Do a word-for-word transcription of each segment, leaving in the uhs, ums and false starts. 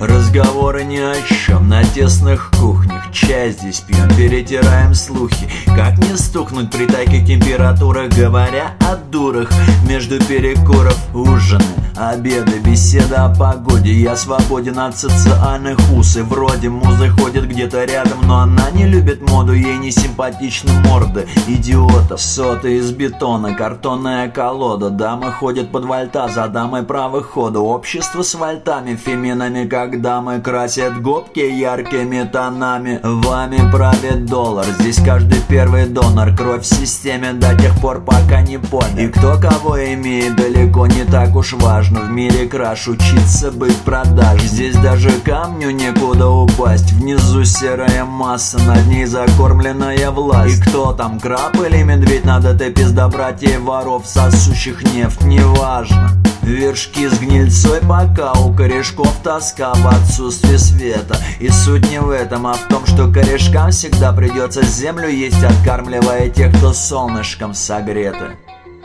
Разговоры ни о чем на тесных кухнях. Чай здесь пьем, перетираем слухи. Как не стукнуть при таких температурах? Говоря о дурах, между перекуров ужины, обеды, беседа о погоде. Я свободен от социальных уз, и вроде муза ходит где-то рядом, но она не любит моду, ей не симпатичны морды идиотов. Соты из бетона, картонная колода. Дамы ходят под вольта, за дамой право хода. Общество с вольтами, феминами, как дамы красят губки яркими тонами. Вами правит доллар, здесь каждый первый донор. Кровь в системе до тех пор, пока не понял. И кто кого имеет, далеко не так уж важно. В мире краш, учиться быть продаж. Здесь даже камню некуда упасть. Внизу серая масса, над ней закормленная власть. И кто там, краб или медведь? Надо ты пизда братьев воров, сосущих нефть, неважно. Вершки с гнильцой, пока у корешков тоска в отсутствии света. И суть не в этом, а в том, что корешкам всегда придется землю есть, откармливая тех, кто солнышком согреты.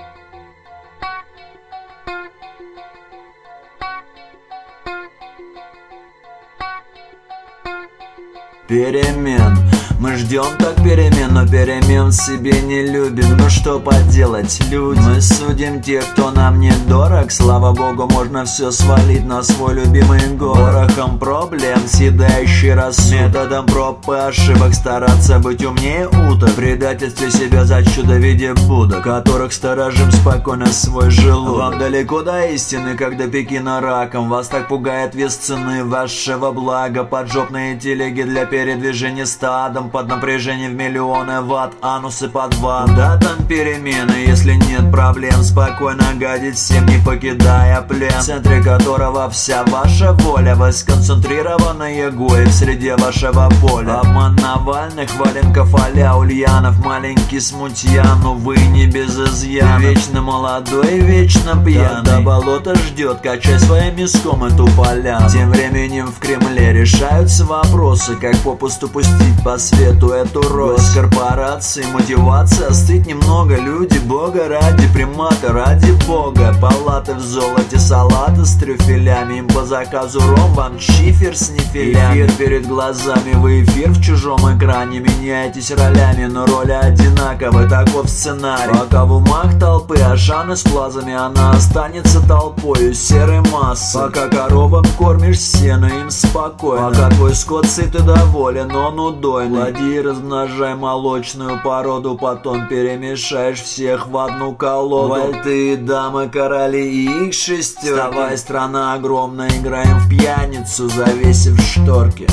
Перемен. Мы ждем так перемен, но перемен в себе не любим. Ну что поделать, люди? Мы судим тех, кто нам не дорог. Слава богу, можно все свалить на свой любимый город. Горохом проблем, съедающий рассудок. Методом проб и ошибок стараться быть умнее уток. Предательстве себя за чудо в виде будок, которых сторожим спокойно свой желудок. Вам далеко до истины, как до Пекина раком. Вас так пугает вес цены вашего блага. Поджопные телеги для передвижения стадом, под напряжением в миллионы ватт, анусы под ватт. Да, там перемены, если нет проблем. Спокойно гадить всем, не покидая плен, в центре которого вся ваша воля. Вы сконцентрированные гои в среде вашего поля. Обман Навальных, Валенков а-ля Ульянов. Маленький смутьян, но вы не без изъяна. Вечно молодой, вечно пьяный. До болота ждет, качай своим миском эту поляну. Тем временем в Кремле решаются вопросы, как попусту пустить по свету эту рось. Госкорпорации, мотивация остыть немного. Люди бога ради, приматы ради бога. Палаты в золоте, салаты с трюфелями. Им по заказу ром, вам чифер с нефилями. Эфир перед глазами, вы эфир в чужом экране. Меняетесь ролями, но роли одинаковы. Таков сценарий. Пока в умах толпы Ашаны с плазами, она останется толпою серой массы. Пока коровам кормишь сено, им спокойно. Пока твой скот сыт и доволен, он удойный. Плоди и размножай молочную породу, потом перемешаешь всех в одну колоду. Вальты, дамы, короли и их шестерки. Вставай, страна огромная, играем в пьяницу, завесив шторки.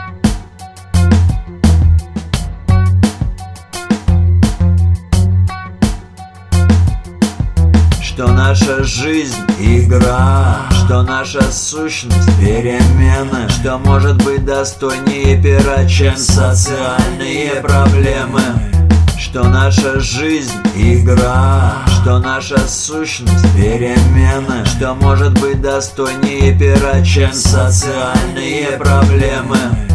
Что наша жизнь — игра, что наша сущность — перемены, что может быть достойнее пера, чем социальные проблемы. Что наша жизнь — игра, что наша сущность — перемены, что может быть достойнее пера, чем социальные проблемы.